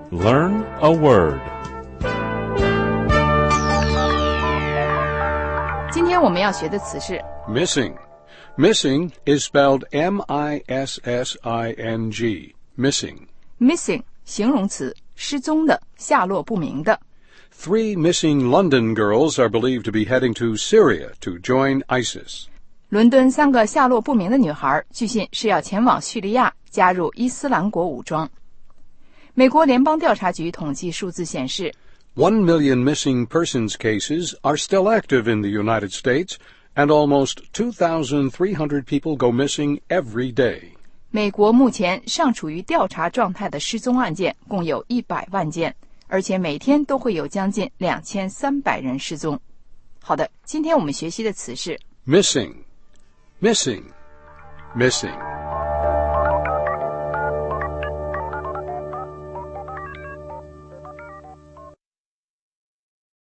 Learn a word. 今天我们要学的词是 Missing. Missing is spelled M-I-S-S-I-N-G. Missing. missing 形容词，失踪的，下落不明的。 Three missing London girls are believed to be heading to Syria to join ISIS. 伦敦3个下落不明的女孩，据信是要前往叙利亚加入伊斯兰国武装。美国联邦调查局统计数字显示 1 million missing persons cases are still active in the United States, and almost 2,300 people go missing every day. 美国目前尚处于调查状态的失踪案件共有100万件，而且每天都会有将近2300人失踪。好的，今天我们学习的词是 Missing. Missing. Missing.